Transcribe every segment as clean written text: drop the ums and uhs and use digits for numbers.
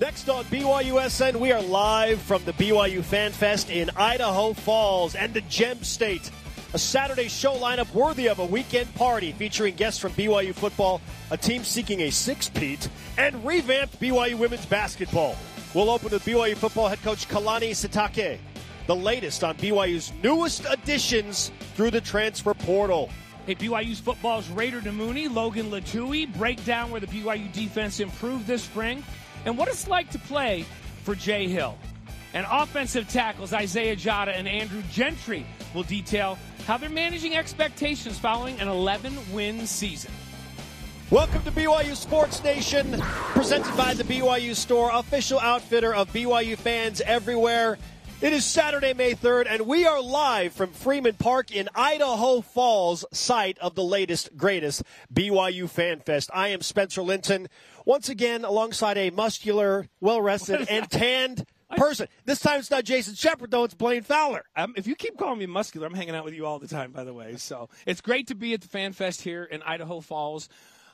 Next on BYUSN, we are live from the BYU Fan Fest in Idaho Falls and the Gem State. A Saturday show lineup worthy of a weekend party featuring guests from BYU football, a team seeking a six-peat, and revamped BYU women's basketball. We'll open with BYU football head coach Kalani Sitake, the latest on BYU's newest additions through the transfer portal. Hey, BYU's football's Raider Namouni, Logan Latui break down where the BYU defense improved this spring and what it's like to play for Jay Hill. And offensive tackles Isaiah Jada and Andrew Gentry will detail how they're managing expectations following an 11-win season. Welcome to BYU Sports Nation, presented by the BYU Store, official outfitter of BYU fans everywhere. It is Saturday, May 3rd, and we are live from Freeman Park in Idaho Falls, site of the latest, greatest BYU Fan Fest. I am Spencer Linton, once again alongside a muscular, well-rested, and tanned person. This time it's not Jason Shepard, though. It's Blaine Fowler. If you keep calling me muscular, I'm hanging out with you all the time, by the way. So it's great to be at the Fan Fest here in Idaho Falls.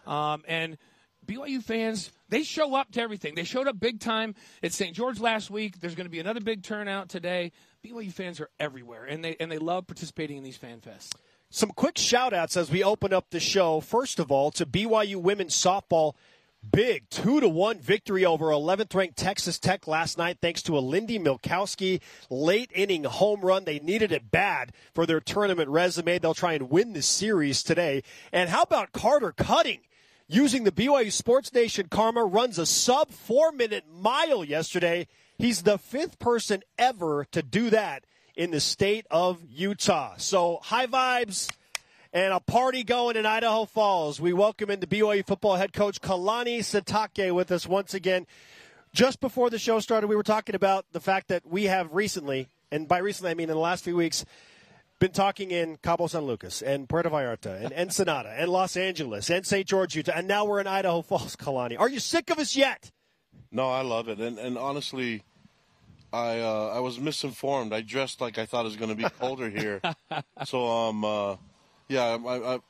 And BYU fans, they show up to everything. They showed up big time at St. George last week. There's going to be another big turnout today. BYU fans are everywhere, and they love participating in these Fan Fests. Some quick shout-outs as we open up the show. First of all, to BYU women's softball. Big 2-1 victory over 11th-ranked Texas Tech last night thanks to a Lindy Milkowski late-inning home run. They needed it bad for their tournament resume. They'll try and win this series today. And how about Carter Cutting? Using the BYU Sports Nation karma, runs a sub-4-minute mile yesterday. He's the fifth person ever to do that in the state of Utah. So high vibes and a party going in Idaho Falls. We welcome in the BYU football head coach Kalani Sitake with us once again. Just before the show started, we were talking about the fact that we have recently, and by recently I mean in the last few weeks, been talking in Cabo San Lucas and Puerto Vallarta and Ensenada and Los Angeles and St. George, Utah, and now we're in Idaho Falls, Kalani. Are you sick of us yet? No, I love it. And honestly, I was misinformed. I dressed like I thought it was going to be colder here. So, yeah,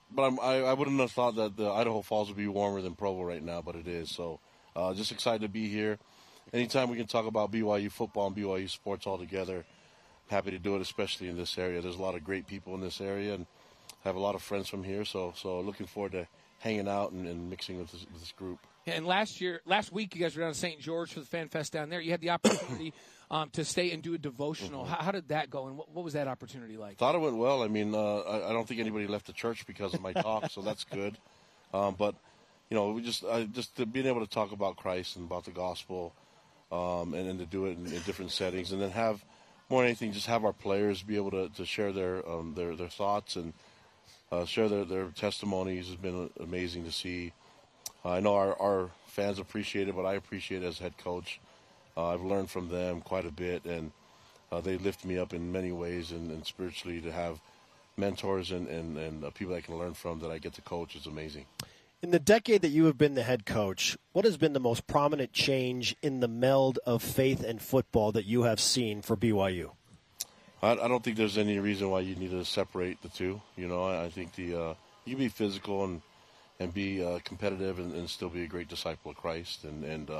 I wouldn't have thought that the Idaho Falls would be warmer than Provo right now, but it is. So just excited to be here. Anytime we can talk about BYU football and BYU sports all together, happy to do it, especially in this area. There's a lot of great people in this area, and I have a lot of friends from here. So looking forward to hanging out and mixing with this group. Yeah, and last week, you guys were down in St. George for the Fan Fest down there. You had the opportunity to stay and do a devotional. Mm-hmm. How did that go, and what was that opportunity like? Thought it went well. I mean, I don't think anybody left the church because of my talk, so that's good. But you know, we just being able to talk about Christ and about the gospel, and to do it in different settings, and then have more than anything, just have our players be able to share their thoughts and share their testimonies has been amazing to see. I know our fans appreciate it, but I appreciate it as head coach. I've learned from them quite a bit, and they lift me up in many ways, and spiritually to have mentors and people I can learn from that I get to coach is amazing. In the decade that you have been the head coach, what has been the most prominent change in the meld of faith and football that you have seen for BYU? I don't think there's any reason why you need to separate the two. You know, I think you can be physical and be competitive and still be a great disciple of Christ. And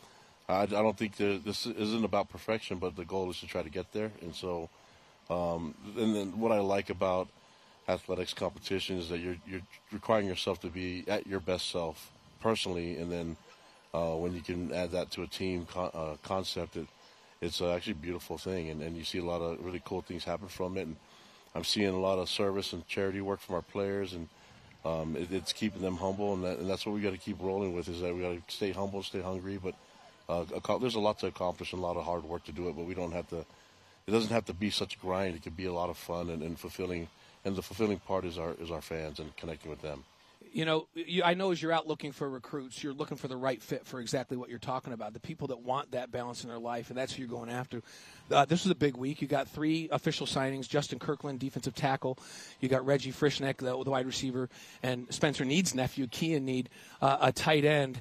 I don't think this isn't about perfection, but the goal is to try to get there. And so, and then what I like about athletics competition is that you're requiring yourself to be at your best self personally, and then when you can add that to a team concept, it's actually a beautiful thing, and you see a lot of really cool things happen from it. And I'm seeing a lot of service and charity work from our players, and it's keeping them humble, and that's what we got to keep rolling with, is that we got to stay humble, stay hungry, but there's a lot to accomplish and a lot of hard work to do it, but we don't have to. It doesn't have to be such a grind. It can be a lot of fun and fulfilling. And the fulfilling part is our fans and connecting with them. You know, I know as you're out looking for recruits, you're looking for the right fit for exactly what you're talking about, the people that want that balance in their life, and that's who you're going after. This was a big week. You got 3 official signings: Justin Kirkland, defensive tackle. You got Reggie Frischneck, the wide receiver, and Spencer Need's nephew, Kean Need, a tight end.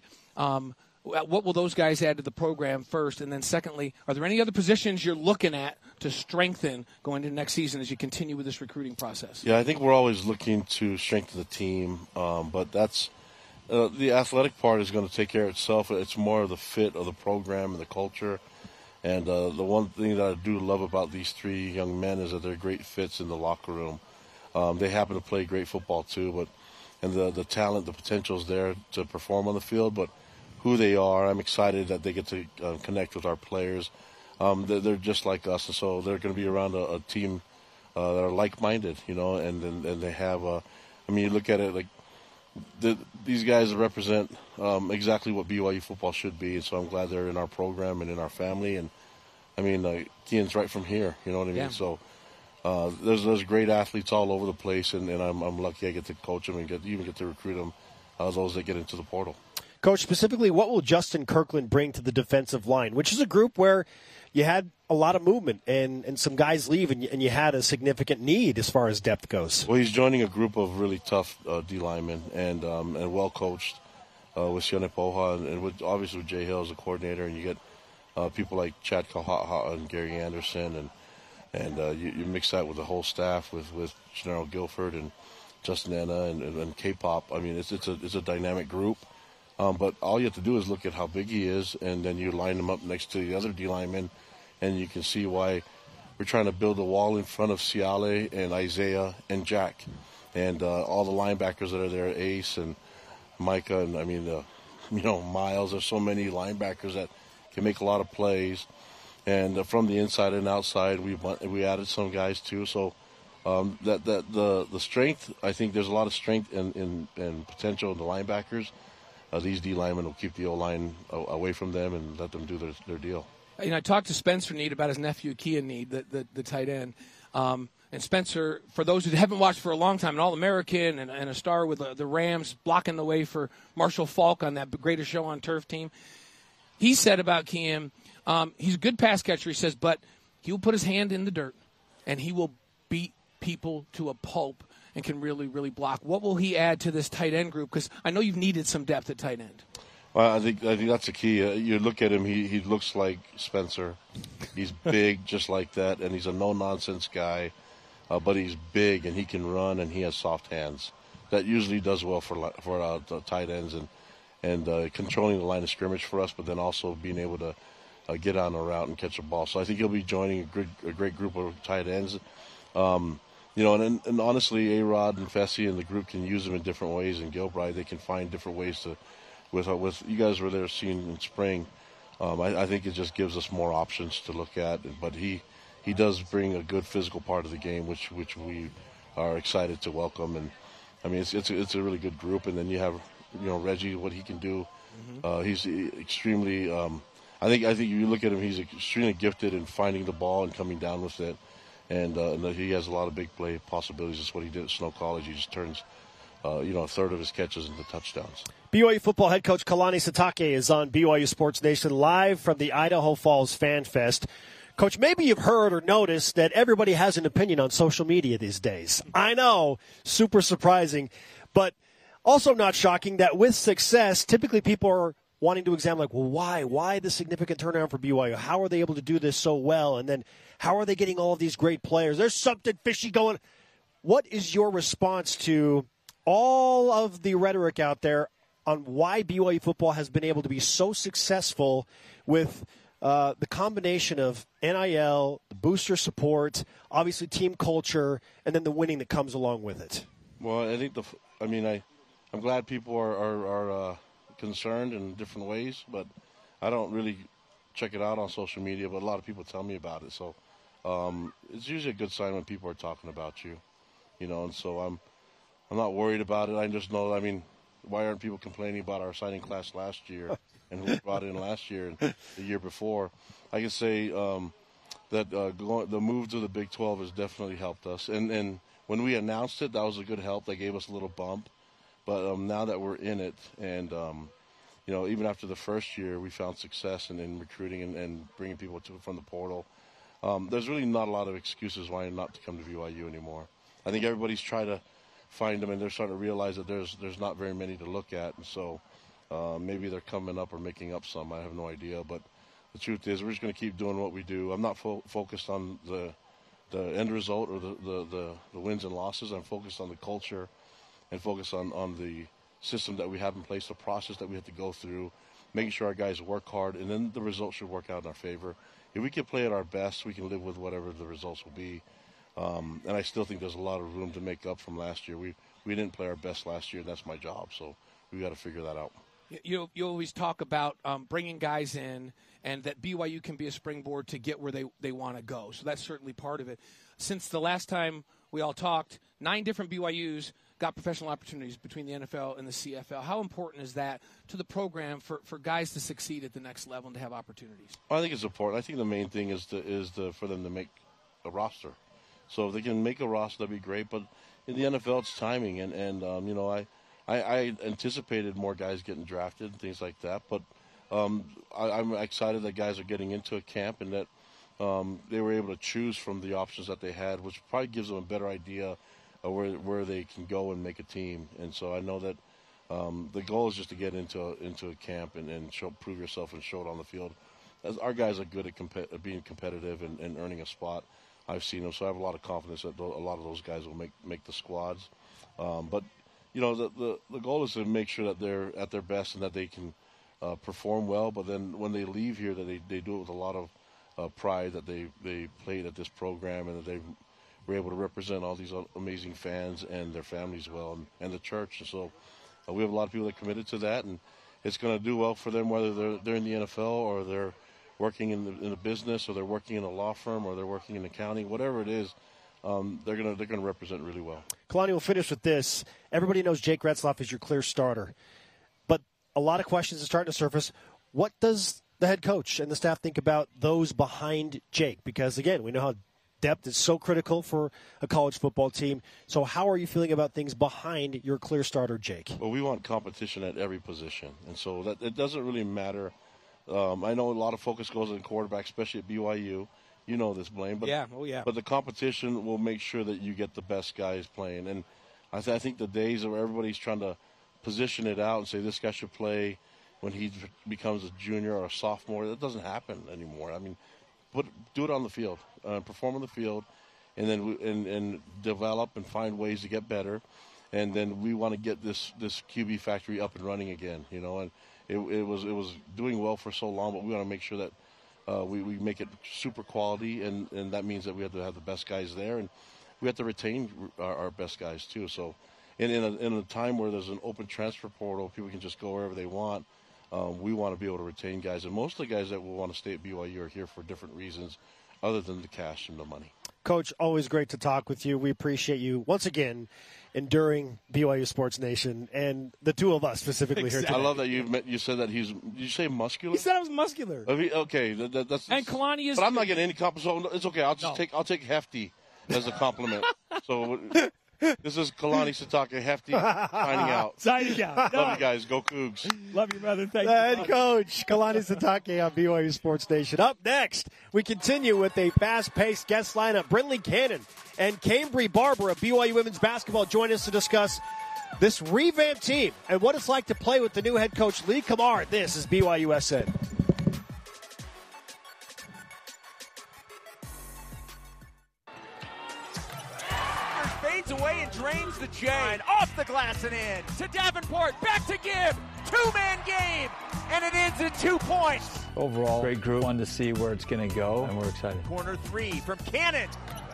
What will those guys add to the program first? And then secondly, are there any other positions you're looking at to strengthen going into next season as you continue with this recruiting process? Yeah, I think we're always looking to strengthen the team, but that's the athletic part is going to take care of itself. It's more of the fit of the program and the culture. And the one thing that I do love about these three young men is that they're great fits in the locker room. They happen to play great football too, and the talent, the potential is there to perform on the field. But who they are, I'm excited that they get to connect with our players. They're just like us, and so they're going to be around a team that are like-minded, and they have. You look at it like these guys represent exactly what BYU football should be, and so I'm glad they're in our program and in our family. And Keean's right from here, you know what I mean? Yeah. So there's great athletes all over the place, and I'm lucky I get to coach them and even get to recruit them, those that get into the portal. Coach, specifically, what will Justin Kirkland bring to the defensive line, which is a group where you had a lot of movement and some guys leave, and you had a significant need as far as depth goes? Well, he's joining a group of really tough D linemen and well coached with Sione Poha and obviously with Jay Hill as a coordinator, and you get people like Chad Kahaha and Gary Anderson, and you mix that with the whole staff with Gennaro Guilford and Justin Anna and K-Pop. It's a dynamic group. But all you have to do is look at how big he is, and then you line him up next to the other D linemen, and you can see why we're trying to build a wall in front of Ciale and Isaiah and Jack, and all the linebackers that are there, Ace and Micah, and Miles. There's so many linebackers that can make a lot of plays, and from the inside and outside, we added some guys too. So the strength, I think there's a lot of strength and potential in the linebackers. These D linemen will keep the O-line away from them and let them do their deal. I talked to Spencer Need about his nephew, Keean Need, the tight end. And Spencer, for those who haven't watched for a long time, an All-American and a star with the Rams, blocking the way for Marshall Faulk on that Greatest Show on Turf team. He said about Keean, he's a good pass catcher, he says, but he will put his hand in the dirt, and he will beat people to a pulp and can really, really block. What will he add to this tight end group? Because I know you've needed some depth at tight end. Well, I think that's the key. You look at him; he looks like Spencer. He's big, just like that, and he's a no-nonsense guy. But he's big, and he can run, and he has soft hands. That usually does well for the tight ends and controlling the line of scrimmage for us, but then also being able to get on a route and catch a ball. So I think he'll be joining a great group of tight ends. And honestly, A-Rod and Fessy and the group can use them in different ways. And Gilbride, they can find different ways to, with you guys were there seeing in spring. I think it just gives us more options to look at. But he does bring a good physical part of the game, which we are excited to welcome. And it's a really good group. And then you have Reggie, what he can do. He's extremely. I think you look at him, he's extremely gifted in finding the ball and coming down with it. And he has a lot of big play possibilities. That's what he did at Snow College. He just turns, a third of his catches into touchdowns. BYU football head coach Kalani Sitake is on BYU Sports Nation live from the Idaho Falls Fan Fest. Coach, maybe you've heard or noticed that everybody has an opinion on social media these days. I know, super surprising, but also not shocking that with success, typically people are wanting to examine, why the significant turnaround for BYU? How are they able to do this so well? And then how are they getting all of these great players? There's something fishy going. What is your response to all of the rhetoric out there on why BYU football has been able to be so successful with the combination of NIL, the booster support, obviously team culture, and then the winning that comes along with it? Well, I think I'm glad people are concerned in different ways, but I don't really check it out on social media, but a lot of people tell me about it. So it's usually a good sign when people are talking about you, and so I'm not worried about it. I just know, why aren't people complaining about our signing class last year and who we brought in last year and the year before? I can say that the move to the Big 12 has definitely helped us. And when we announced it, that was a good help. They gave us a little bump. But now that we're in it, and even after the first year, we found success in recruiting and bringing people from the portal. There's really not a lot of excuses why not to come to BYU anymore. I think everybody's trying to find them, and they're starting to realize that there's not very many to look at, and so maybe they're coming up or making up some. I have no idea, but the truth is, we're just going to keep doing what we do. I'm not focused on the end result or the wins and losses. I'm focused on the culture and focus on the system that we have in place, the process that we have to go through, making sure our guys work hard, and then the results should work out in our favor. If we can play at our best, we can live with whatever the results will be. And I still think there's a lot of room to make up from last year. We didn't play our best last year, and that's my job. So we got to figure that out. You always talk about bringing guys in, and that BYU can be a springboard to get where they want to go. So that's certainly part of it. Since the last time we all talked, 9 different BYUs got professional opportunities between the NFL and the CFL. How important is that to the program for guys to succeed at the next level and to have opportunities? Well, I think it's important. I think the main thing is for them to make a roster. So if they can make a roster, that'd be great. But in the NFL, it's timing, and you know, I anticipated more guys getting drafted and things like that. But I'm excited that guys are getting into a camp and that they were able to choose from the options that they had, which probably gives them a better idea of where they can go and make a team. And so I know that the goal is just to get into a camp and prove yourself and show it on the field. As our guys are good at being competitive and earning a spot. I've seen them, so I have a lot of confidence that a lot of those guys will make the squads. But you know, the goal is to make sure that they're at their best and that they can perform well. But then when they leave here, that they do it with a lot of pride, that they played at this program and that they were able to represent all these amazing fans and their families well, and the church. And so we have a lot of people that are committed to that, and it's going to do well for them whether they're in the NFL or they're working in the business, or they're working in a law firm, or they're working in accounting, whatever it is. They're gonna represent really well. Kalani, we'll finish with this. Everybody knows Jake Retzlaff is your clear starter, but a lot of questions are starting to surface. What does the head coach and the staff think about those behind Jake? Because again, we know how depth is so critical for a college football team. So how are you feeling about things behind your clear starter, Jake? Well, we want competition at every position, and so that it doesn't really matter. I know a lot of focus goes on quarterback, especially at BYU. You know this, Blaine. But, yeah. But the competition will make sure that you get the best guys playing. And I think the days where everybody's trying to position it out and say this guy should play when he becomes a junior or a sophomore, that doesn't happen anymore. I mean, do it on the field, perform on the field, and then and develop and find ways to get better. And then we want to get this QB factory up and running again, you know. And it was doing well for so long, but we want to make sure that we make it super quality, and that means that we have to have the best guys there, and we have to retain our best guys too. So in a time where there's an open transfer portal, people can just go wherever they want. We want to be able to retain guys, and most of the guys that will want to stay at BYU are here for different reasons other than the cash and the money. Coach, always great to talk with you. We appreciate you once again enduring BYU Sports Nation, and the two of us specifically here today. I love that you said that did you say muscular? He said I was muscular. Okay, that's. And Kalani is. But I'm not getting any compliment. So it's okay. I'll take hefty as a compliment. So this is Kalani Sitake, hefty, signing out. Signing out. Love you guys. Go Cougs. Love you, brother. Thank The you. head coach, Kalani Sitake on BYU Sports Nation. Up next, we continue with a fast-paced guest lineup. Brinley Cannon and Cambry Barber of BYU Women's Basketball join us to discuss this revamped team and what it's like to play with the new head coach, Lee Kamar. This is BYUSN. Fades away and drains the J. Off the glass and in. To Davenport. Back to Gibb. Two-man game. And it ends at 2 points. Overall, great group. Fun to see where it's going to go, and we're excited. Corner three from Cannon.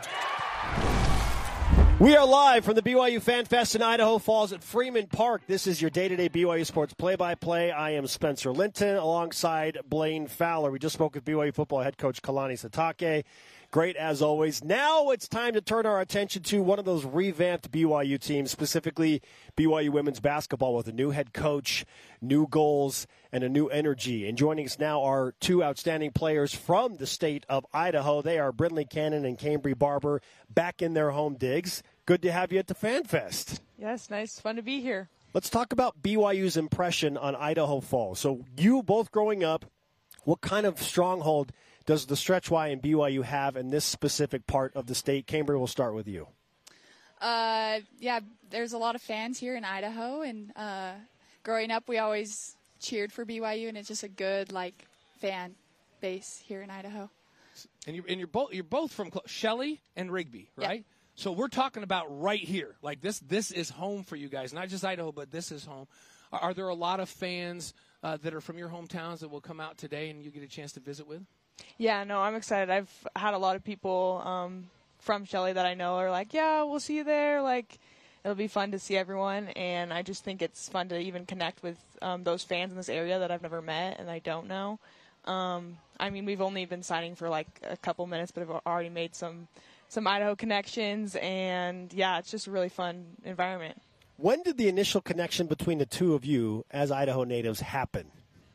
We are live from the BYU Fan Fest in Idaho Falls at Freeman Park. This is your day-to-day BYU Sports play-by-play. I am Spencer Linton alongside Blaine Fowler. We just spoke with BYU football head coach Kalani Sitake. Great as always. Now it's time to turn our attention to one of those revamped BYU teams, specifically BYU women's basketball with a new head coach, new goals, and a new energy. And joining us now are two outstanding players from the state of Idaho. They are Brinley Cannon and Cambry Barber back in their home digs. Good to have you at the Fan Fest. Yes, nice. Fun to be here. Let's talk about BYU's impression on Idaho Falls. So you both growing up, what kind of stronghold does the Stretch Y and BYU have in this specific part of the state? Cambry, we'll start with you. Yeah, there's a lot of fans here in Idaho, and growing up, we always cheered for BYU, and it's just a good fan base here in Idaho. And you're both from Shelley and Rigby, right? So we're talking about right here. Like this is home for you guys, not just Idaho, but this is home. Are there a lot of fans that are from your hometowns that will come out today and you get a chance to visit with? Yeah, no, I'm excited. I've had a lot of people from Shelley that I know are like, yeah, we'll see you there. Like, it'll be fun to see everyone, and I just think it's fun to even connect with those fans in this area that I've never met and I don't know. I mean, we've only been signing for like a couple minutes, but I've already made some Idaho connections, and yeah, it's just a really fun environment. When did the initial connection between the two of you as Idaho natives happen?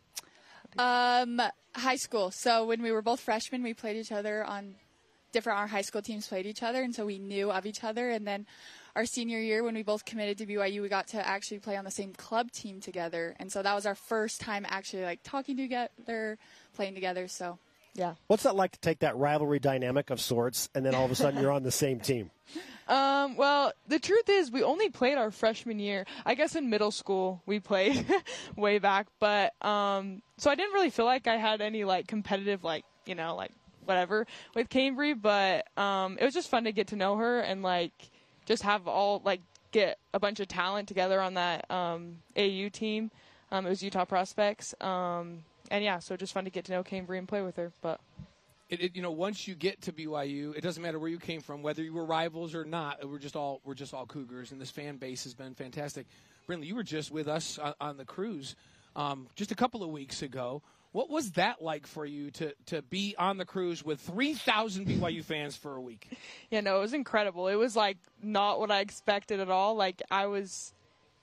High school. So when we were both freshmen, we played each other on our high school teams played each other, and so we knew of each other. And then our senior year, when we both committed to BYU, we got to actually play on the same club team together. And so that was our first time actually like talking together, playing together. So yeah. What's that like to take that rivalry dynamic of sorts and then all of a sudden you're on the same team? Well, the truth is we only played our freshman year. I guess in middle school we played way back, but so I didn't really feel like I had any like competitive like whatever with Cambry, but it was just fun to get to know her and like just have get a bunch of talent together on that AU team. It was Utah Prospects. And yeah, so just fun to get to know Cambry and play with her. But once you get to BYU, it doesn't matter where you came from, whether you were rivals or not. We're just all Cougars, and this fan base has been fantastic. Brindley, you were just with us on the cruise just a couple of weeks ago. What was that like for you to be on the cruise with 3,000 BYU fans for a week? Yeah, no, it was incredible. It was like not what I expected at all. Like I was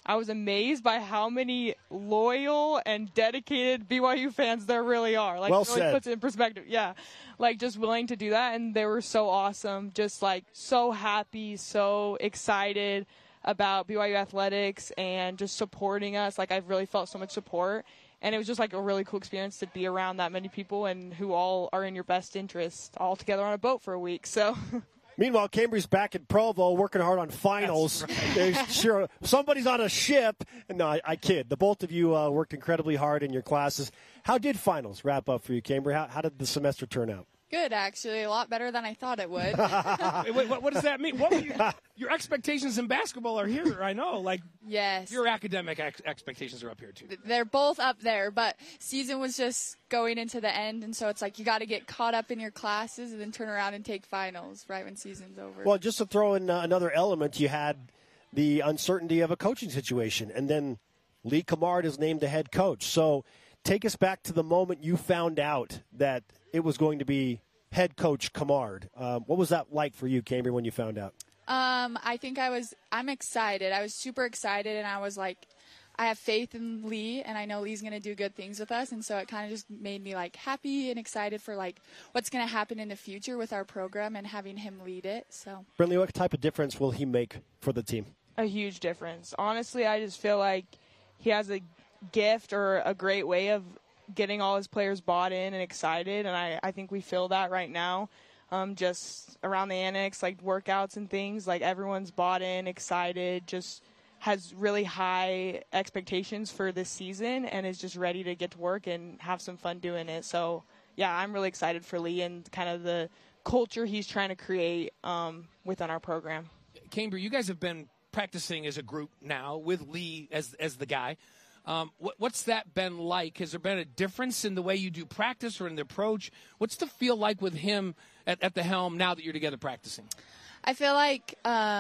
amazed by how many loyal and dedicated BYU fans there really are. Like, well it really said. puts it in perspective. Yeah. Like, just willing to do that, and they were so awesome. Just, like, so happy, so excited about BYU athletics and just supporting us. Like, I've really felt so much support. And it was just, like, a really cool experience to be around that many people and who all are in your best interest all together on a boat for a week. So... Meanwhile, Cambry's back in Provo working hard on finals. Right. Sure, somebody's on a ship. No, I kid. The both of you worked incredibly hard in your classes. How did finals wrap up for you, Cambry? How did the semester turn out? Good, actually. A lot better than I thought it would. Wait, what does that mean? What were your expectations in basketball are here, I know. Like, yes. Your academic expectations are up here, too. They're both up there, but season was just going into the end, and so it's like you got to get caught up in your classes and then turn around and take finals right when season's over. Well, just to throw in another element, you had the uncertainty of a coaching situation, and then Lee Cummard is named the head coach. So take us back to the moment you found out that it was going to be head coach Cummard. What was that like for you, Cambry, when you found out? I think I'm excited. I was super excited, and I was like, I have faith in Lee, and I know Lee's going to do good things with us, and so it kind of just made me like happy and excited for like what's going to happen in the future with our program and having him lead it. So, Brindley, what type of difference will he make for the team? A huge difference. Honestly, I just feel like he has a gift or a great way of getting all his players bought in and excited, and I think we feel that right now. Just around the annex, like workouts and things, like everyone's bought in, excited, just has really high expectations for this season and is just ready to get to work and have some fun doing it. So, yeah, I'm really excited for Lee and kind of the culture he's trying to create within our program. Cambry, you guys have been practicing as a group now with Lee as the guy. What's that been like? Has there been a difference in the way you do practice or in the approach? What's the feel like with him at the helm now that you're together practicing? I feel like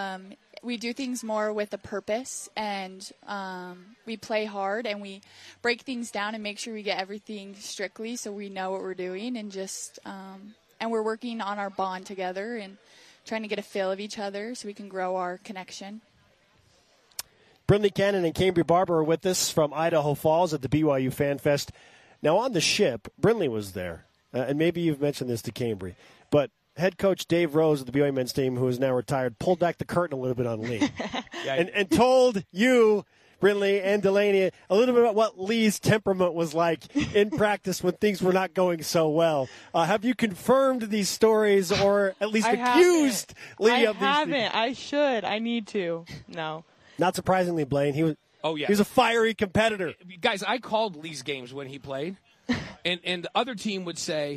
we do things more with a purpose, and we play hard, and we break things down and make sure we get everything strictly so we know what we're doing, and just and we're working on our bond together and trying to get a feel of each other so we can grow our connection. Brindley Cannon and Cambry Barber are with us from Idaho Falls at the BYU Fan Fest. Now, on the ship, Brindley was there, and maybe you've mentioned this to Cambry, but head coach Dave Rose of the BYU men's team, who is now retired, pulled back the curtain a little bit on Lee and told you, Brindley and Delaney, a little bit about what Lee's temperament was like in practice when things were not going so well. Have you confirmed these stories or at least accused Lee of these? I haven't. I should. I need to. No. Not surprisingly, Blaine, he was. Oh yeah, he was a fiery competitor. Guys, I called Lee's games when he played, and the other team would say,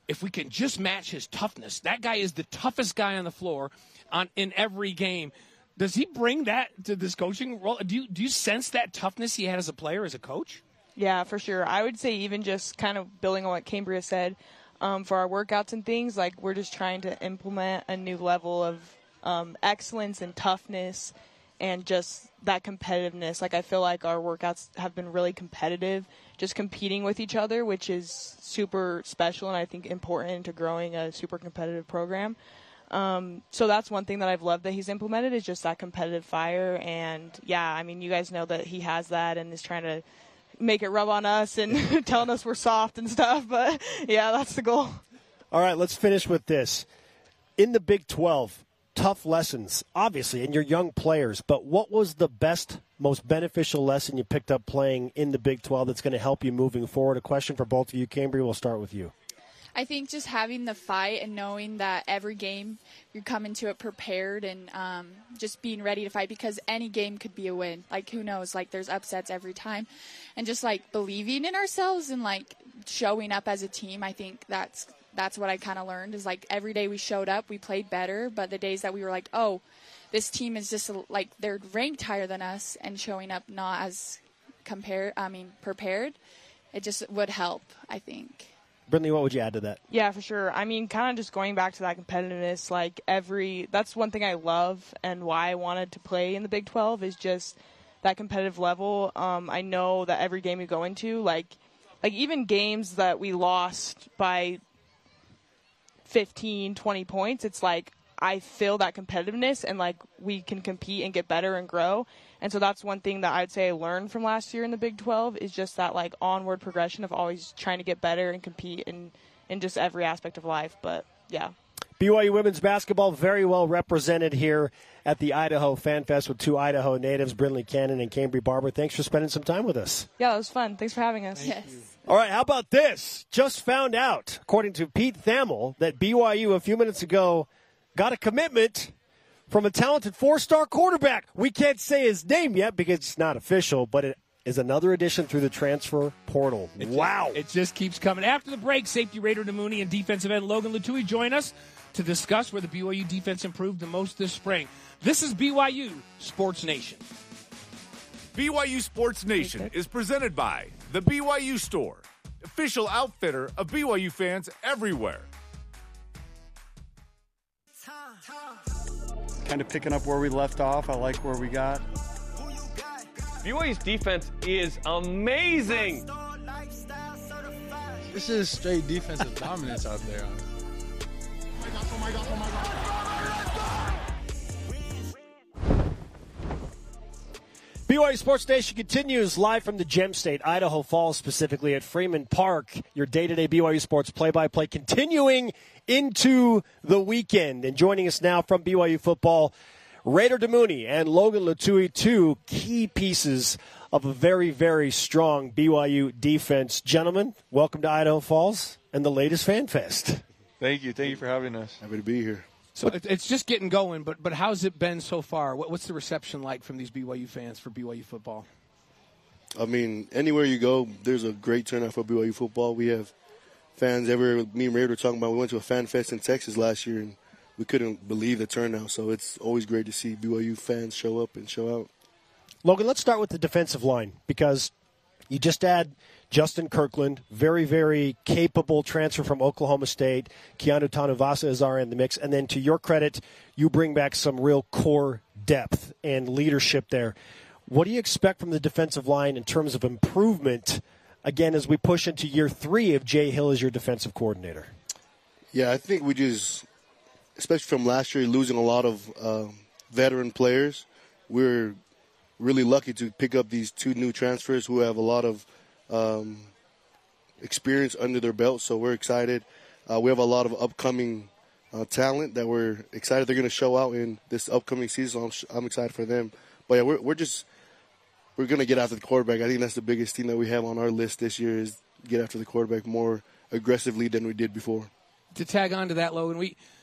if we can just match his toughness. That guy is the toughest guy on the floor in every game. Does he bring that to this coaching role? Do you sense that toughness he had as a player, as a coach? Yeah, for sure. I would say even just kind of building on what Cambria said, for our workouts and things, like we're just trying to implement a new level of excellence and toughness and just that competitiveness. Like I feel like our workouts have been really competitive, just competing with each other, which is super special and I think important into growing a super competitive program. So that's one thing that I've loved that he's implemented is just that competitive fire. And, yeah, I mean, you guys know that he has that and is trying to make it rub on us and telling us we're soft and stuff. But, yeah, that's the goal. All right, let's finish with this. In the Big 12, tough lessons, obviously, and you're young players. But what was the best, most beneficial lesson you picked up playing in the Big 12 that's going to help you moving forward? A question for both of you. Cambria, we'll start with you. I think just having the fight and knowing that every game you're coming to it prepared and just being ready to fight because any game could be a win. Like, who knows? Like, there's upsets every time. And just, like, believing in ourselves and, like, showing up as a team, I think that's what I kind of learned is, like, every day we showed up, we played better. But the days that we were like, oh, this team is just, like, they're ranked higher than us and showing up not as prepared, it just would help, I think. Brindley, what would you add to that? Yeah, for sure. I mean, kind of just going back to that competitiveness, like that's one thing I love and why I wanted to play in the Big 12 is just that competitive level. I know that every game we go into, like even games that we lost by 15, 20 points, it's like I feel that competitiveness and like we can compete and get better and grow. And so that's one thing that I'd say I learned from last year in the Big 12 is just that like onward progression of always trying to get better and compete in just every aspect of life. But yeah. BYU women's basketball very well represented here at the Idaho Fan Fest with two Idaho natives, Brindley Cannon and Cambria Barber. Thanks for spending some time with us. Yeah, it was fun. Thanks for having us. Yes. All right, how about this? Just found out, according to Pete Thamel, that BYU a few minutes ago got a commitment from a talented four-star quarterback. We can't say his name yet because it's not official, but it is another addition through the transfer portal. Wow. It just keeps coming. After the break, safety Raider Damuni and defensive end Logan Latui join us to discuss where the BYU defense improved the most this spring. This is BYU Sports Nation. BYU Sports Nation is presented by The BYU Store, official outfitter of BYU fans everywhere. Kind of picking up where we left off. I like where we got. BYU's defense is amazing. This is straight defensive dominance out there. BYU Sports Nation continues live from the Gem State, Idaho Falls, specifically at Freeman Park. Your day-to-day BYU Sports play-by-play continuing into the weekend. And joining us now from BYU football, Raider Damuni and Logan Latui, two key pieces of a very, very strong BYU defense. Gentlemen, welcome to Idaho Falls and the latest Fan Fest. Thank you. Thank you for having us. Happy to be here. So it's just getting going, but how's it been so far? What's the reception like from these BYU fans for BYU football? I mean, anywhere you go, there's a great turnout for BYU football. We have fans everywhere. Me and Ray were talking about, we went to a fan fest in Texas last year, and we couldn't believe the turnout. So it's always great to see BYU fans show up and show out. Logan, let's start with the defensive line because you just add Justin Kirkland, very, very capable transfer from Oklahoma State. Keanu Tanuvasa is in the mix. And then to your credit, you bring back some real core depth and leadership there. What do you expect from the defensive line in terms of improvement, again, as we push into year 3 of Jay Hill as your defensive coordinator? Yeah, I think we just, especially from last year, losing a lot of veteran players, we're really lucky to pick up these 2 new transfers who have a lot of experience under their belt, so we're excited. We have a lot of upcoming talent that we're excited they're going to show out in this upcoming season. I'm excited for them. But yeah, we're going to get after the quarterback. I think that's the biggest thing that we have on our list this year is get after the quarterback more aggressively than we did before. To tag on to that, Logan,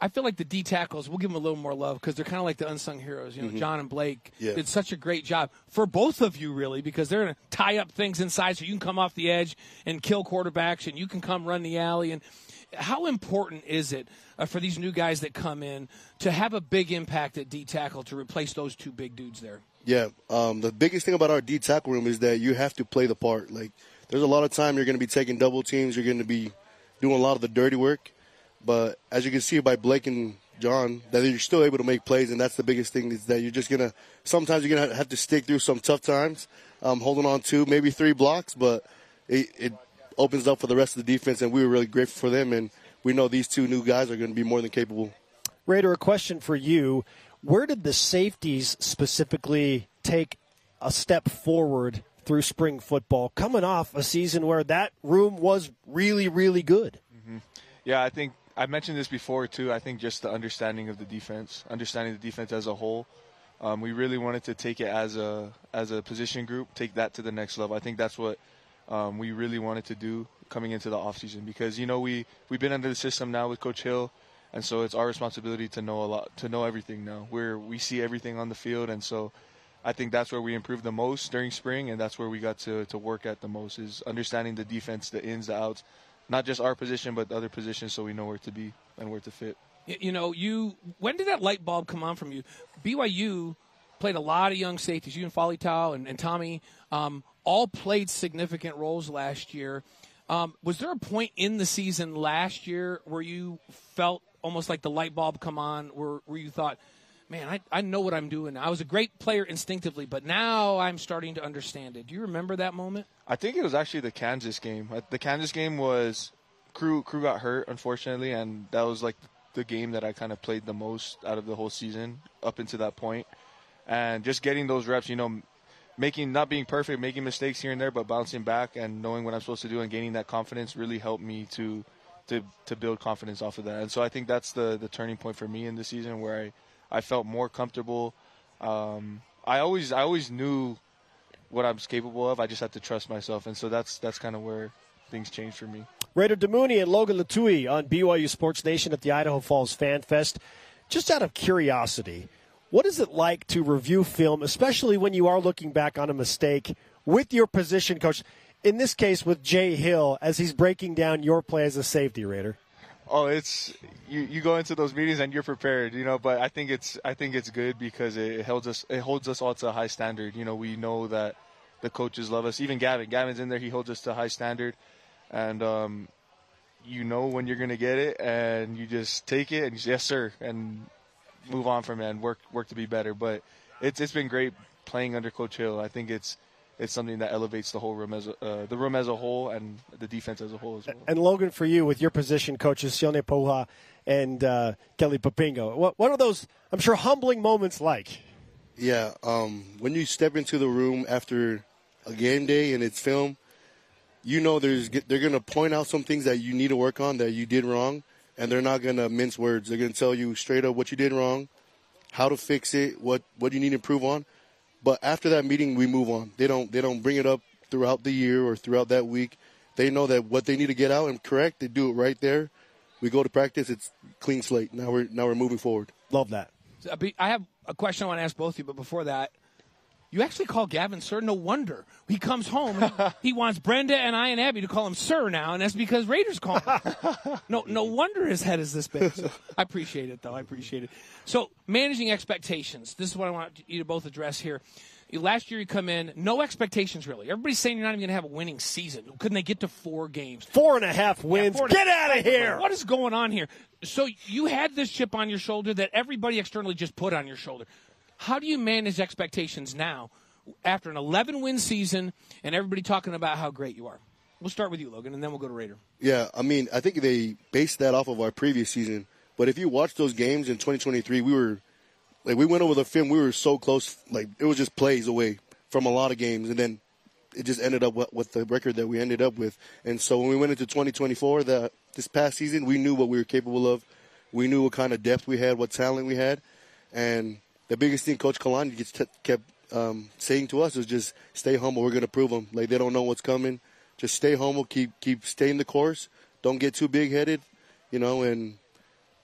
I feel like the D tackles, we'll give them a little more love because they're kind of like the unsung heroes. You know, John and Blake did such a great job for both of you, really, because they're going to tie up things inside so you can come off the edge and kill quarterbacks and you can come run the alley. And how important is it for these new guys that come in to have a big impact at D tackle to replace those two big dudes there? Yeah, the biggest thing about our D tackle room is that you have to play the part. Like, there's a lot of time you're going to be taking double teams. You're going to be doing a lot of the dirty work. But as you can see by Blake and John, that you're still able to make plays, and that's the biggest thing is that you're just going to – sometimes you're going to have to stick through some tough times, holding on 2, maybe 3 blocks, but it opens up for the rest of the defense, and we were really grateful for them, and we know these 2 new guys are going to be more than capable. Raider, a question for you. Where did the safeties specifically take a step forward through spring football, coming off a season where that room was really, really good? Mm-hmm. Yeah, I think I mentioned this before, too. I think just the understanding of the defense, understanding the defense as a whole. We really wanted to take it as a position group, take that to the next level. I think that's what we really wanted to do coming into the offseason because, you know, we've been under the system now with Coach Hill, and so it's our responsibility to know everything now. We see everything on the field, and so I think that's where we improved the most during spring, and that's where we got to work at the most is understanding the defense, the ins, the outs. Not just our position, but other positions, so we know where to be and where to fit. You know, when did that light bulb come on from you? BYU played a lot of young safeties. You and Falitau and Tommy all played significant roles last year. Was there a point in the season last year where you felt almost like the light bulb come on, where you thought, man, I know what I'm doing. I was a great player instinctively, but now I'm starting to understand it. Do you remember that moment? I think it was actually the Kansas game. The Kansas game was Crew got hurt, unfortunately, and that was like the game that I kind of played the most out of the whole season up until that point. And just getting those reps, you know, not being perfect, making mistakes here and there, but bouncing back and knowing what I'm supposed to do and gaining that confidence really helped me to build confidence off of that. And so I think that's the turning point for me in the season where I felt more comfortable. I always knew what I was capable of. I just had to trust myself, and so that's kind of where things changed for me. Raider Damouni and Logan Latui on BYU Sports Nation at the Idaho Falls Fan Fest. Just out of curiosity, what is it like to review film, especially when you are looking back on a mistake with your position coach? In this case, with Jay Hill, as he's breaking down your play as a safety, Raider. Oh, it's you go into those meetings and you're prepared, you know. But I think it's good because it holds us all to a high standard. You know, we know that the coaches love us. Even Gavin's in there. He holds us to a high standard, and you know when you're gonna get it, and you just take it and you say, yes, sir, and move on from it and work to be better. But it's been great playing under Coach Hill. I think it's something that elevates the whole room as a whole and the defense as a whole as well. And Logan, for you, with your position coaches, Sione Pouha and Kelly Papingo, what are those, I'm sure, humbling moments like? Yeah, when you step into the room after a game day and it's film, you know they're going to point out some things that you need to work on that you did wrong, and they're not going to mince words. They're going to tell you straight up what you did wrong, how to fix it, what you need to improve on. But after that meeting, we move on. They don't bring it up throughout the year or throughout that week. They know that what they need to get out and correct, they do it right there. We go to practice, it's clean slate. Now we're moving forward. Love that. I have a question I want to ask both of you, but before that, you actually call Gavin sir. No wonder. He comes home, he wants Brenda and I and Abby to call him sir now, and that's because Raiders call him. No wonder his head is this big. So I appreciate it, though. I appreciate it. So managing expectations. This is what I want you to both address here. Last year you come in, no expectations really. Everybody's saying you're not even going to have a winning season. Couldn't they get to 4 games? 4.5 wins. Yeah, get out of here. What is going on here? So you had this chip on your shoulder that everybody externally just put on your shoulder. How do you manage expectations now after an 11-win season and everybody talking about how great you are? We'll start with you, Logan, and then we'll go to Raider. Yeah, I mean, I think they based that off of our previous season. But if you watch those games in 2023, we went over the film. We were so close. Like, it was just plays away from a lot of games. And then it just ended up with the record that we ended up with. And so when we went into 2024, this past season, we knew what we were capable of. We knew what kind of depth we had, what talent we had. And the biggest thing Coach Kalani kept saying to us was just stay humble. We're going to prove them. Like, they don't know what's coming. Just stay humble. Keep staying the course. Don't get too big-headed, you know, and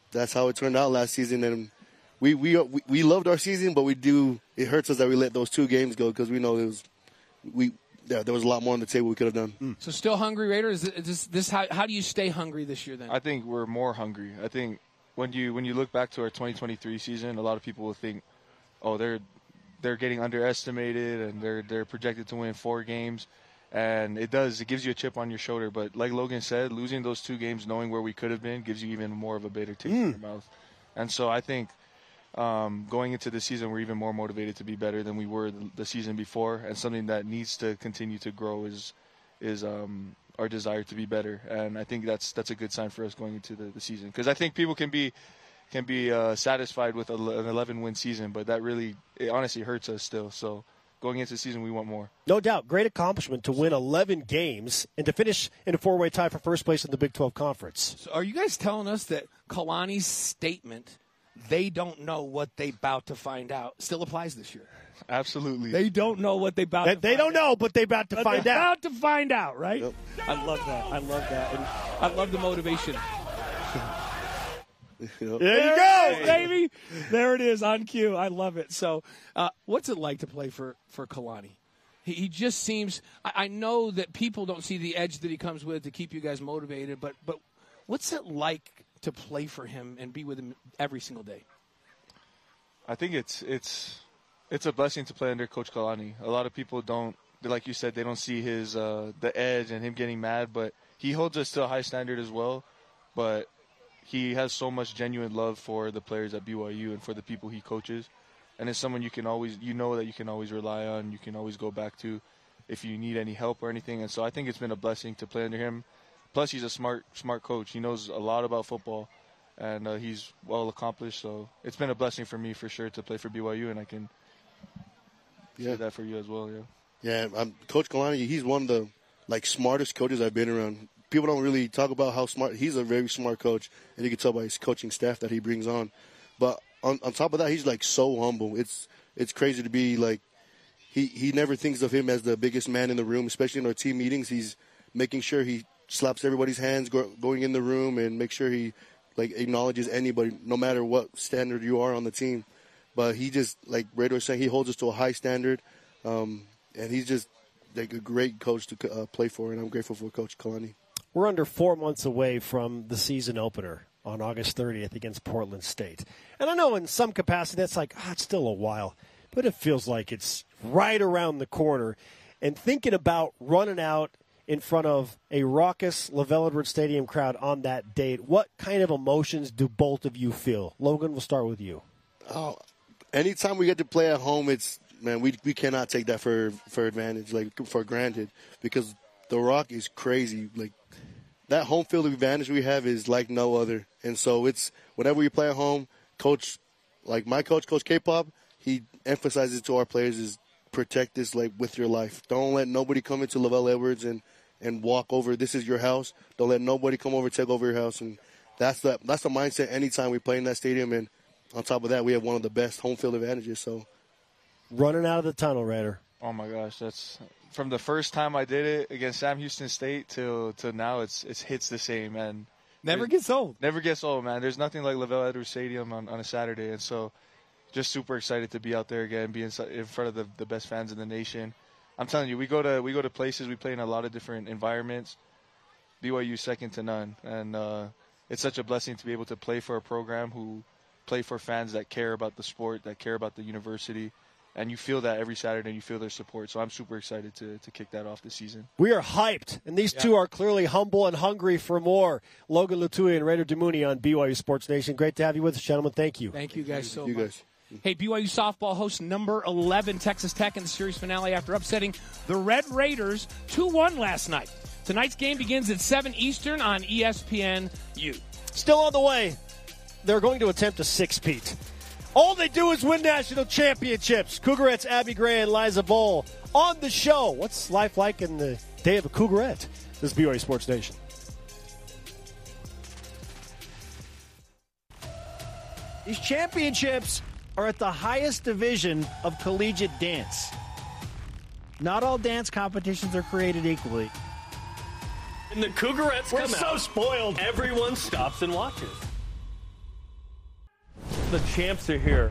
that's how it turned out last season. And we loved our season, but it hurts us that we let those 2 games go because we know there was a lot more on the table we could have done. So still hungry, Raider? Is this how do you stay hungry this year then? I think we're more hungry. I think when you look back to our 2023 season, a lot of people will think, oh, they're getting underestimated and they're projected to win 4 games. And it gives you a chip on your shoulder. But like Logan said, losing those 2 games, knowing where we could have been, gives you even more of a bitter taste in your mouth. And so I think going into the season, we're even more motivated to be better than we were the season before. And something that needs to continue to grow is our desire to be better. And I think that's a good sign for us going into the season. Because I think people can be satisfied with an 11-win season, but it honestly hurts us still. So going into the season, we want more. No doubt. Great accomplishment to win 11 games and to finish in a 4-way tie for first place in the Big 12 Conference. So are you guys telling us that Kalani's statement, they don't know what they about to find out, still applies this year? Absolutely. They don't know what they about to find out. They don't know, but they about to find out. About to find out, right? Yep. I love that. And I love the motivation. There you go, baby. There it is on cue. I love it. So what's it like to play for Kalani? He just seems – I know that people don't see the edge that he comes with to keep you guys motivated, but what's it like to play for him and be with him every single day? I think it's a blessing to play under Coach Kalani. A lot of people don't – like you said, they don't see his the edge and him getting mad, but he holds us to a high standard as well. But – he has so much genuine love for the players at BYU and for the people he coaches. And it's someone you can always rely on, you can always go back to if you need any help or anything. And so I think it's been a blessing to play under him. Plus, he's a smart coach. He knows a lot about football, and he's well accomplished. So it's been a blessing for me for sure to play for BYU, and I can say that for you as well. Yeah, Coach Kalani, he's one of the smartest coaches I've been around. People don't really talk about how smart. He's a very smart coach, and you can tell by his coaching staff that he brings on. But on top of that, he's so humble. It's crazy to be he never thinks of him as the biggest man in the room, especially in our team meetings. He's making sure he slaps everybody's hands going in the room and make sure he acknowledges anybody, no matter what standard you are on the team. But he just, like Raider was saying, he holds us to a high standard, and he's just a great coach to play for, and I'm grateful for Coach Kalani. We're under 4 months away from the season opener on August 30th against Portland State. And I know in some capacity that's it's still a while, but it feels like it's right around the corner. And thinking about running out in front of a raucous LaVell Edwards Stadium crowd on that date, what kind of emotions do both of you feel? Logan, we'll start with you. Oh, anytime we get to play at home, we cannot take that for advantage, for granted, because the Rock is crazy. That home field advantage we have is like no other. And so it's whenever we play at home, Coach K-Pop, he emphasizes to our players is protect this with your life. Don't let nobody come into LaVell Edwards and walk over. This is your house. Don't let nobody come over, take over your house. And that's the mindset anytime we play in that stadium. And on top of that, we have one of the best home field advantages. So running out of the tunnel, Raider. Oh my gosh, that's from the first time I did it against Sam Houston State till now. It hits the same, and never gets old. Never gets old, man. There's nothing like LaVell Edwards Stadium on a Saturday, and so just super excited to be out there again, be in front of the best fans in the nation. I'm telling you, we go to places, we play in a lot of different environments. BYU second to none, and it's such a blessing to be able to play for a program who play for fans that care about the sport, that care about the university. And you feel that every Saturday, and you feel their support. So I'm super excited to kick that off this season. We are hyped, and these two are clearly humble and hungry for more. Logan Lutui and Raider Dumuni on BYU Sports Nation. Great to have you with us, gentlemen. Thank you. Thank you guys so much. Guys. Hey, BYU softball hosts number 11 Texas Tech in the series finale after upsetting the Red Raiders 2-1 last night. Tonight's game begins at 7 Eastern on ESPNU. Still on the way. They're going to attempt a six-peat. All they do is win national championships. Cougarettes Abby Gray and Liza Bowl on the show. What's life like in the day of a Cougarette? This is BYU Sports Nation. These championships are at the highest division of collegiate dance. Not all dance competitions are created equally. And the Cougarettes come out. We're so spoiled. Everyone stops and watches. The champs are here.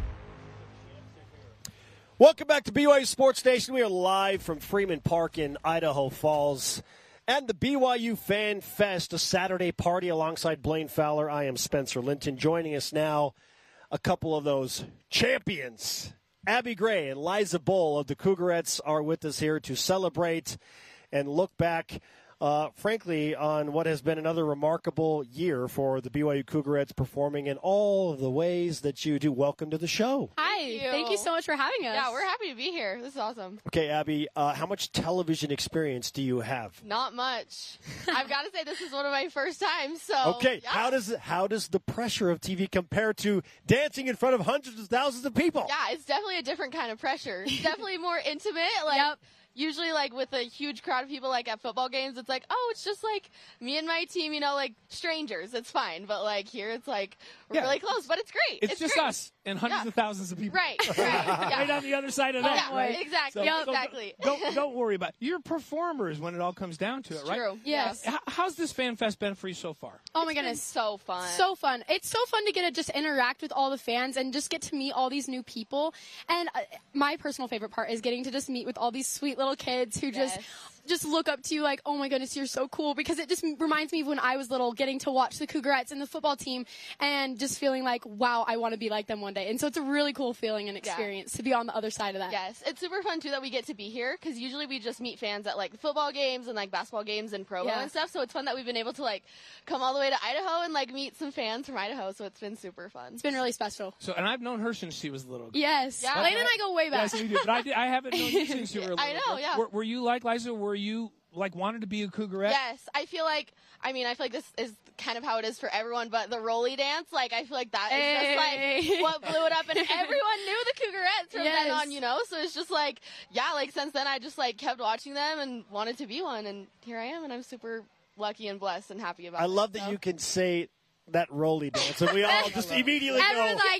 Welcome back to BYU Sports Nation. We are live from Freeman Park in Idaho Falls and the BYU Fan Fest, a Saturday party alongside Blaine Fowler. I am Spencer Linton. Joining us now, a couple of those champions. Abby Gray and Liza Bull of the Cougarettes are with us here to celebrate and look back, frankly, on what has been another remarkable year for the BYU Cougarettes, performing in all of the ways that you do. Welcome to the show. Hi. Thank you so much for having us. Yeah, we're happy to be here. This is awesome. Okay, Abby, how much television experience do you have? Not much. I've got to say this is one of my first times. So okay, yeah. How does the pressure of TV compare to dancing in front of hundreds of thousands of people? Yeah, it's definitely a different kind of pressure. It's definitely more intimate. Like usually, like with a huge crowd of people, like at football games, it's like, oh, it's just like me and my team, you know, like strangers. It's fine. But like here, it's like we're really close. But it's great. It's just great. us and hundreds of thousands of people. Right. Yeah. Right on the other side of that. Yeah, right? exactly. So, exactly. Don't worry about it. You're performers when it all comes down to it, right? True. Yes. How's this Fan Fest been for you so far? Oh my goodness, so fun. So fun. It's so fun to get to just interact with all the fans and just get to meet all these new people. And my personal favorite part is getting to just meet with all these sweet little kids who just look up to you like, oh my goodness, you're so cool, because it just reminds me of when I was little, getting to watch the Cougarettes and the football team and just feeling like, wow, I want to be like them one day. And so it's a really cool feeling and experience to be on the other side of that. Yes, it's super fun too that we get to be here, because usually we just meet fans at like football games and like basketball games in Provo and stuff. So it's fun that we've been able to like come all the way to Idaho and like meet some fans from Idaho. So it's been super fun. It's been really special. So, and I've known her since she was little. Yes. Yeah. Blaine and I go way back. Yes, we do. But I haven't known you since you were little. I know, yeah. Were you like Liza? Were you like wanted to be a Cougarette? Yes, I feel like this is kind of how it is for everyone, but the Rolly dance, like I feel like that is just like what blew it up, and everyone knew the Cougarettes from then on, you know. So it's just like, yeah, like since then I just like kept watching them and wanted to be one, and here I am, and I'm super lucky and blessed and happy about it. I love that you can say that Rolly dance, and we all just immediately Everyone's go. like,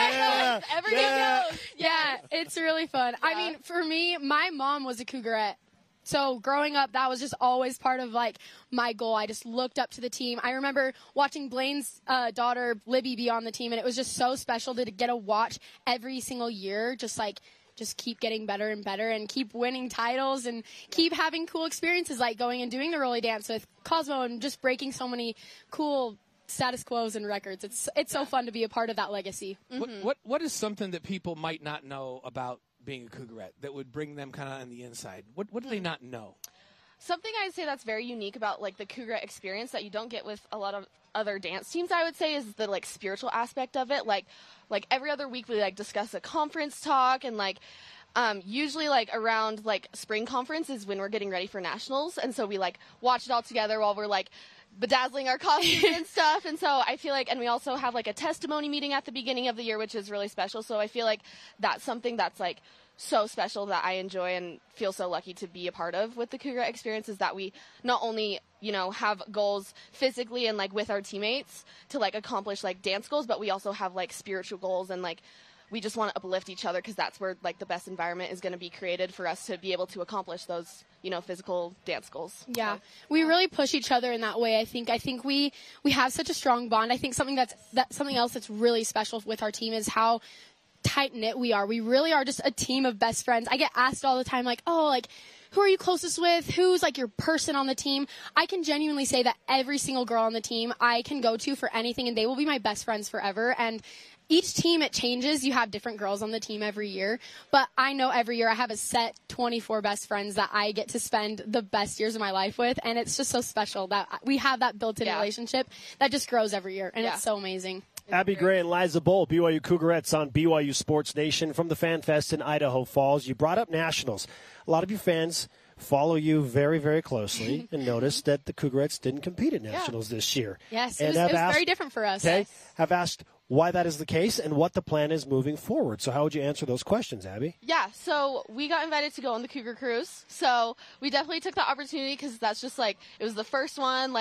everyone knows. Yeah, it's really fun. I mean, for me, my mom was a Cougarette. So growing up, that was just always part of like my goal. I just looked up to the team. I remember watching Blaine's daughter Libby be on the team, and it was just so special to get a watch every single year. Just keep getting better and better, and keep winning titles, and keep having cool experiences like going and doing the Rolly dance with Cosmo, and just breaking so many cool status quos and records. It's so fun to be a part of that legacy. Mm-hmm. What is something that people might not know about being a Cougarette that would bring them kind of on the inside? What do they not know? Something I'd say that's very unique about like the Cougarette experience that you don't get with a lot of other dance teams, I would say, is the like spiritual aspect of it. Like every other week we like discuss a conference talk, and like usually like around like spring conference is when we're getting ready for nationals, and so we like watch it all together while we're like bedazzling our costumes and stuff. And so I feel like, and we also have like a testimony meeting at the beginning of the year, which is really special. So I feel like that's something that's like so special that I enjoy and feel so lucky to be a part of with the Cougarette experience, is that we not only, you know, have goals physically and like with our teammates to like accomplish like dance goals, but we also have like spiritual goals, and like we just want to uplift each other, because that's where like the best environment is going to be created for us to be able to accomplish those, you know, physical dance goals. Yeah, we really push each other in that way. I think we have such a strong bond. I think something else that's really special with our team is how tight knit we are. We really are just a team of best friends. I get asked all the time, like, oh, like, who are you closest with? Who's like your person on the team? I can genuinely say that every single girl on the team I can go to for anything, and they will be my best friends forever. And each team, it changes. You have different girls on the team every year. But I know every year I have a set 24 best friends that I get to spend the best years of my life with. And it's just so special that we have that built-in relationship that just grows every year. And it's so amazing. Abby Gray and Liza Bull, BYU Cougarettes on BYU Sports Nation from the Fan Fest in Idaho Falls. You brought up nationals. A lot of you fans follow you very, very closely and noticed that the Cougarettes didn't compete at nationals this year. Yes, it was very different for us. Okay, have asked why that is the case and what the plan is moving forward. So how would you answer those questions, Abby? Yeah, so we got invited to go on the Cougar Cruise. So we definitely took the opportunity, because that's just like, it was the first one. Like,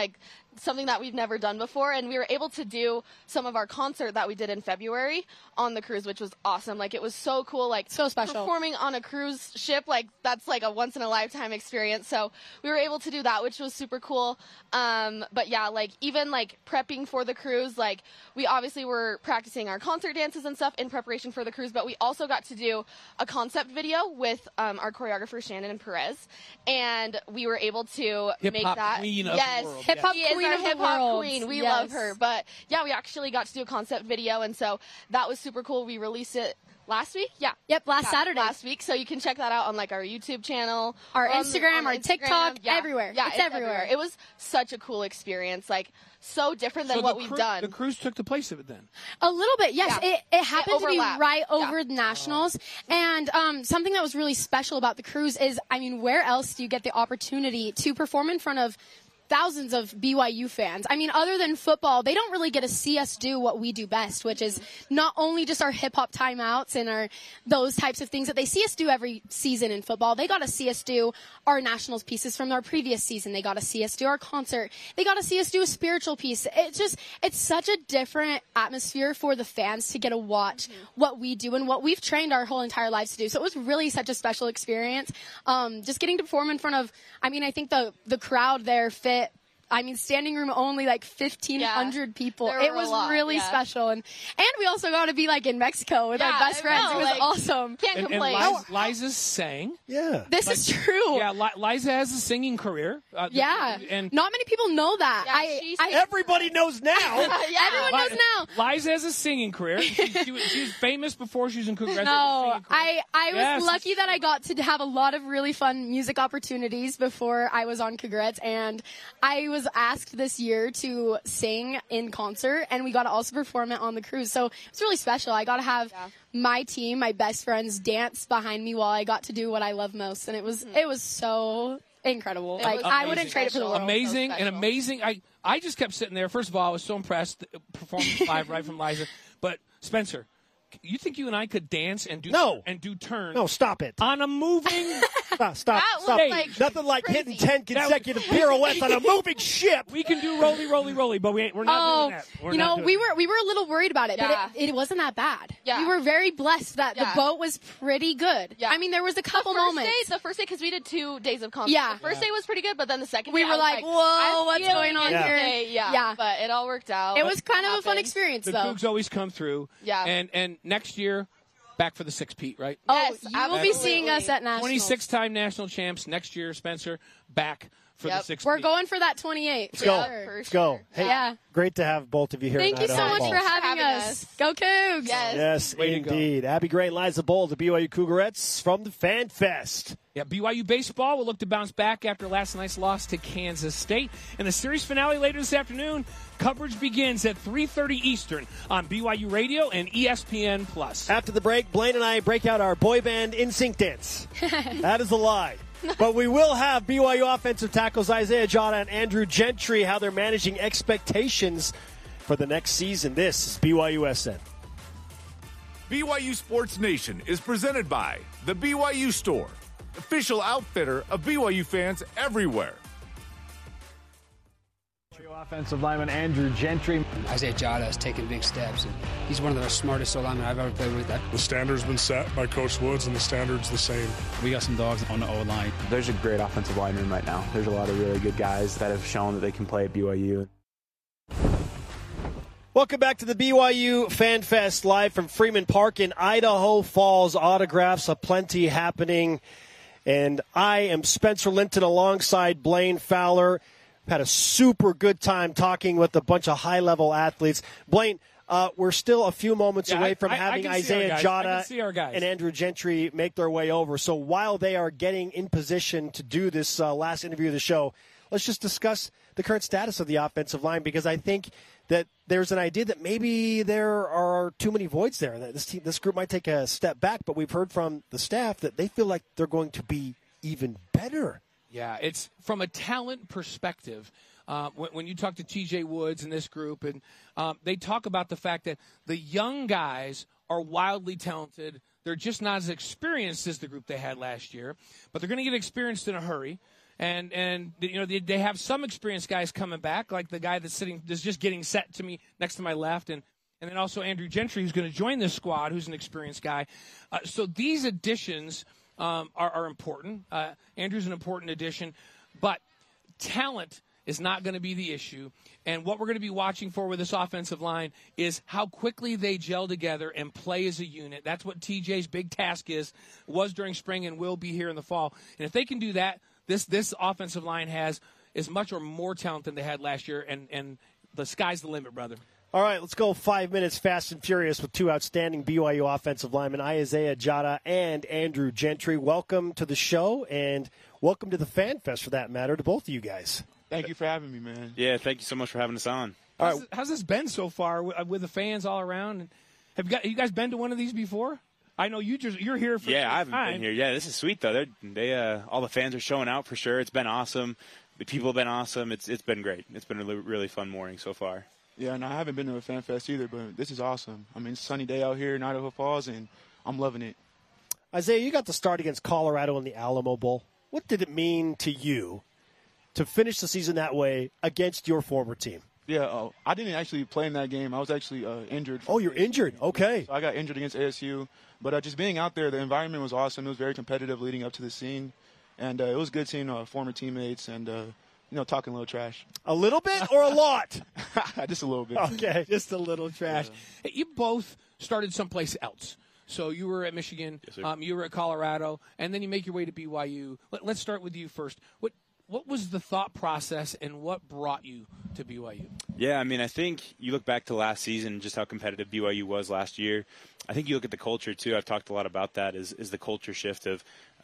something that we've never done before, and we were able to do some of our concert that we did in February on the cruise, which was awesome. Like, it was so cool, like, so special. Performing on a cruise ship, like, that's like a once-in-a-lifetime experience. So we were able to do that, which was super cool. But yeah, like, even like prepping for the cruise, like, we obviously were practicing our concert dances and stuff in preparation for the cruise, but we also got to do a concept video with our choreographer Shannon Perez, and we were able to make that queen of yes, the world. hip-hop Yes. queen of the world. Queen. We Yes. love her. But yeah, we actually got to do a concept video, and so that was super cool. We released it last week. Yeah. Yep, Saturday. Last week. So you can check that out on like our YouTube channel, our on Instagram, our Instagram. TikTok, Yeah. everywhere. Yeah, it's everywhere. It was such a cool experience. Like, so different than So what we've done. The cruise took the place of it then. A little bit, yes. Yeah. It happened to be overlapped. right over the Nationals. And something that was really special about the cruise is, I mean, where else do you get the opportunity to perform in front of thousands of BYU fans? I mean, other than football, they don't really get to see us do what we do best, which is not only just our hip-hop timeouts and those types of things that they see us do every season in football. They got to see us do our Nationals pieces from our previous season. They got to see us do our concert. They got to see us do a spiritual piece. It's such a different atmosphere for the fans to get to watch what we do and what we've trained our whole entire lives to do. So it was really such a special experience. Just getting to perform in front of, I mean, I think the crowd there fit, I mean, standing room only, like 1,500 people. It was really special. And we also got to be like in Mexico with our best friends. It was awesome. Can't complain. And Liza sang. Yeah. This is true. Yeah, Liza has a singing career. And not many people know that. Everybody knows now. Everyone knows now. Liza has a singing career. She was famous before she was in Cougar. No, I was lucky that I got to have a lot of really fun music opportunities before I was on Cougarettes, and I was asked this year to sing in concert, and we got to also perform it on the cruise. So it's really special. I got to have my team, my best friends, dance behind me while I got to do what I love most, and it was so incredible. Like, I wouldn't trade it for the world. Amazing and amazing. I just kept sitting there. First of all, I was so impressed. Performance live right from Liza. But Spencer, you think you and I could dance and do turns? No, stop it. On a moving Stop. Nothing like hitting 10 consecutive pirouettes on a moving ship. We can do roly, but we're not doing that. We were a little worried about it, but it wasn't that bad. Yeah. We were very blessed that the boat was pretty good. Yeah. I mean, there was a couple moments. The first day, because we did 2 days of concert. Yeah. The first day was pretty good, but then the second we day, were like, whoa, what's going on here? Yeah, but it all worked out. It was kind of a fun experience, the though. Cougs always come through. Yeah. And next year, back for the 6-peat, right? Yes, you will be seeing us at Nationals. 26-time national champs next year, Spencer, back for the 6-peat. We're going for that 28. Let's go. Let's go. Hey, great to have both of you here. Thank you so much for having us. Go Cougs. Yes, indeed. Abby Gray and Liza Bowl, the BYU Cougarettes from the Fan Fest. Yeah, BYU baseball will look to bounce back after last night's loss to Kansas State. And the series finale later this afternoon, coverage begins at 3:30 Eastern on BYU Radio and ESPN+. After the break, Blaine and I break out our boy band NSYNC dance. That is a lie. But we will have BYU offensive tackles Isaiah Jada and Andrew Gentry, how they're managing expectations for the next season. This is BYUSN. BYU Sports Nation is presented by The BYU Store, official outfitter of BYU fans everywhere. Offensive lineman Andrew Gentry. Isaiah Jada has taken big steps, and he's one of the smartest linemen I've ever played with. The standard's been set by Coach Woods, and the standard's the same. We got some dogs on the O-line. There's a great offensive line room right now. There's a lot of really good guys that have shown that they can play at BYU. Welcome back to the BYU Fan Fest live from Freeman Park in Idaho Falls. Autographs aplenty happening. And I am Spencer Linton alongside Blaine Fowler. Had a super good time talking with a bunch of high-level athletes. Blaine, we're still a few moments away from having Isaiah Jada and Andrew Gentry make their way over. So while they are getting in position to do this last interview of the show, let's just discuss the current status of the offensive line, because I think that there's an idea that maybe there are too many voids there. That this group might take a step back, but we've heard from the staff that they feel like they're going to be even better. Yeah, it's from a talent perspective. When you talk to TJ Woods and this group, and they talk about the fact that the young guys are wildly talented. They're just not as experienced as the group they had last year, but they're going to get experienced in a hurry. And they have some experienced guys coming back, like the guy that's just getting set to me next to my left, and then also Andrew Gentry, who's going to join this squad, who's an experienced guy. So these additions are important. Andrew's an important addition, but talent is not going to be the issue. And what we're going to be watching for with this offensive line is how quickly they gel together and play as a unit. That's what TJ's big task was during spring and will be here in the fall. And if they can do that, this offensive line has as much or more talent than they had last year, and the sky's the limit, brother. All right, let's go 5 minutes fast and furious with two outstanding BYU offensive linemen, Isaiah Jada and Andrew Gentry. Welcome to the show, and welcome to the Fan Fest, for that matter, to both of you guys. Thank you for having me, man. Yeah, thank you so much for having us on. How's this been so far with the fans all around? Have you guys been to one of these before? I know you're here for. Yeah, I haven't been here. Yeah, this is sweet though. All the fans are showing out for sure. It's been awesome. The people have been awesome. It's been great. It's been a really fun morning so far. Yeah, and I haven't been to a Fan Fest either, but this is awesome. I mean, it's a sunny day out here in Idaho Falls, and I'm loving it. Isaiah, you got the start against Colorado in the Alamo Bowl. What did it mean to you to finish the season that way against your former team? Yeah, I didn't actually play in that game. I was actually injured. Oh, you're injured. Okay. So I got injured against ASU. But just being out there, the environment was awesome. It was very competitive leading up to the scene. And it was good seeing former teammates and, talking a little trash. A little bit or a lot? Just a little bit. Okay. Just a little trash. Hey, you both started someplace else. So you were at Michigan, yes, you were at Colorado, and then you make your way to BYU. Let's start with you first. What was the thought process, and what brought you to BYU? Yeah, I mean, I think you look back to last season, just how competitive BYU was last year. I think you look at the culture, too. I've talked a lot about that, is the culture shift of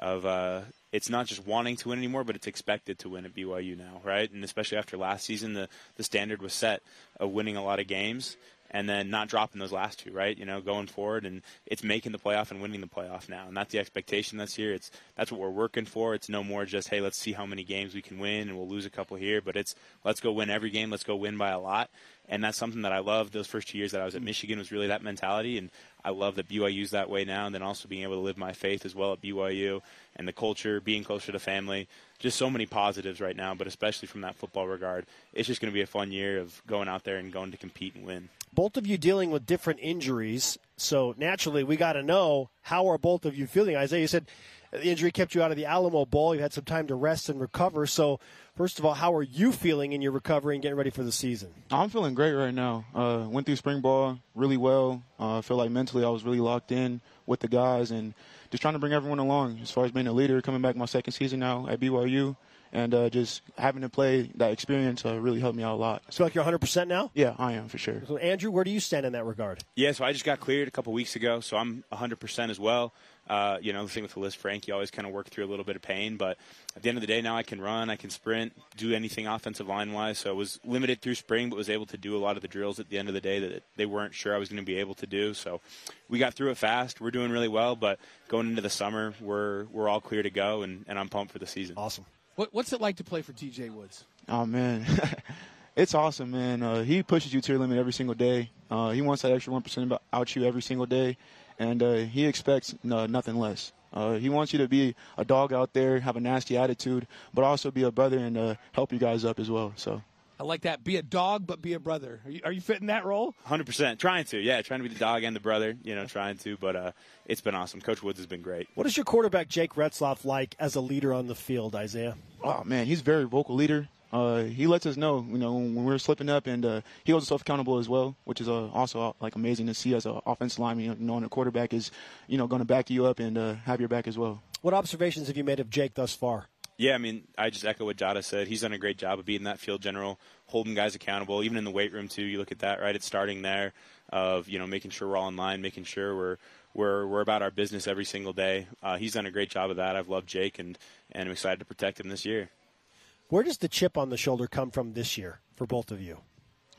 it's not just wanting to win anymore, but it's expected to win at BYU now, right? And especially after last season, the standard was set of winning a lot of games and then not dropping those last two, right? Going forward, and it's making the playoff and winning the playoff now. And that's the expectation this year. That's what we're working for. It's no more just, hey, let's see how many games we can win, and we'll lose a couple here. But it's, let's go win every game. Let's go win by a lot. And that's something that I loved those first 2 years that I was at Michigan, was really that mentality. And I love that BYU's that way now, and then also being able to live my faith as well at BYU, and the culture, being closer to family. Just so many positives right now, but especially from that football regard. It's just going to be a fun year of going out there and going to compete and win. Both of you dealing with different injuries, so naturally we got to know, how are both of you feeling? Isaiah, you said the injury kept you out of the Alamo Bowl. You had some time to rest and recover. So first of all, how are you feeling in your recovery and getting ready for the season? I'm feeling great right now. Went through spring ball really well. I feel like mentally I was really locked in with the guys and just trying to bring everyone along as far as being a leader, coming back my second season now at BYU. And just having to play that experience really helped me out a lot. So like you're 100% now? Yeah, I am for sure. So Andrew, where do you stand in that regard? Yeah, so I just got cleared a couple weeks ago, so I'm 100% as well. The thing with the Liz Frank, you always kind of work through a little bit of pain, but at the end of the day now I can run, I can sprint, do anything offensive line-wise. So I was limited through spring, but was able to do a lot of the drills at the end of the day that they weren't sure I was going to be able to do. So we got through it fast. We're doing really well, but going into the summer, we're all clear to go, and I'm pumped for the season. Awesome. What's it like to play for TJ Woods? Oh, man. It's awesome, man. He pushes you to your limit every single day. He wants that extra 1% out you every single day, and he expects nothing less. He wants you to be a dog out there, have a nasty attitude, but also be a brother and help you guys up as well. So I like that. Be a dog, but be a brother. Are you fitting that role? 100%. Trying to. Yeah, trying to be the dog and the brother, trying to. But it's been awesome. Coach Woods has been great. What is your quarterback, Jake Retzloff, like as a leader on the field, Isaiah? Oh, man, he's a very vocal leader. He lets us know, when we're slipping up, and he holds himself accountable as well, which is also amazing to see as an offensive lineman, knowing a quarterback is, going to back you up and have your back as well. What observations have you made of Jake thus far? Yeah, I mean, I just echo what Jada said. He's done a great job of being that field general, holding guys accountable, even in the weight room too. You look at that, right? It's starting there of, making sure we're all in line, making sure we're about our business every single day. He's done a great job of that. I've loved Jake, and I'm excited to protect him this year. Where does the chip on the shoulder come from this year for both of you?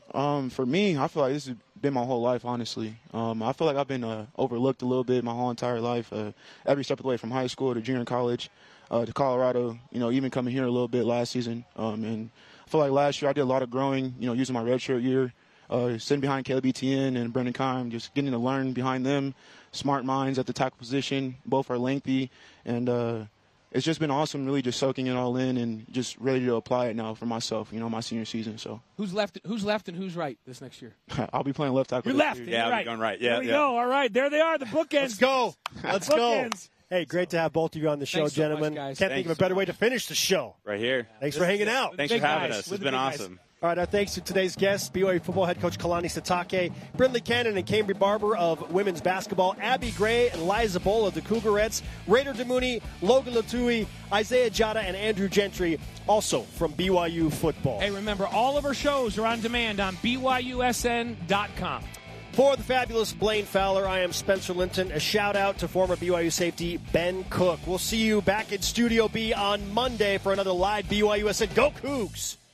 For me, I feel like this has been my whole life, honestly. I feel like I've been overlooked a little bit my whole entire life, every step of the way, from high school to junior college to Colorado, even coming here a little bit last season. And I feel like last year I did a lot of growing, using my redshirt year, sitting behind Caleb Etienne and Brendan Keim, just getting to learn behind them. Smart minds at the tackle position. Both are lengthy. And it's just been awesome, really just soaking it all in and just ready to apply it now for myself, my senior season. So who's left and who's right this next year? I'll be playing left tackle. You're left. Yeah, I'll be going right. Yeah, there we go. All right, there they are, the bookends. Let's go. Let's go. Hey, great to have both of you on the show, Thanks so gentlemen. much, guys. Can't think of a better way to finish the show. Right here. Thanks for hanging out. Thanks for having us. It's been awesome. All right, our thanks to today's guests, BYU football head coach Kalani Sitake, Brindley Cannon and Cambry Barber of women's basketball, Abby Gray and Liza Bull of the Cougarettes, Raider Damuni, Logan Latui, Isaiah Jada, and Andrew Gentry, also from BYU football. Hey, remember, all of our shows are on demand on BYUSN.com. For the fabulous Blaine Fowler, I am Spencer Linton. A shout-out to former BYU safety Ben Cook. We'll see you back in Studio B on Monday for another live BYUSN Go Cougs!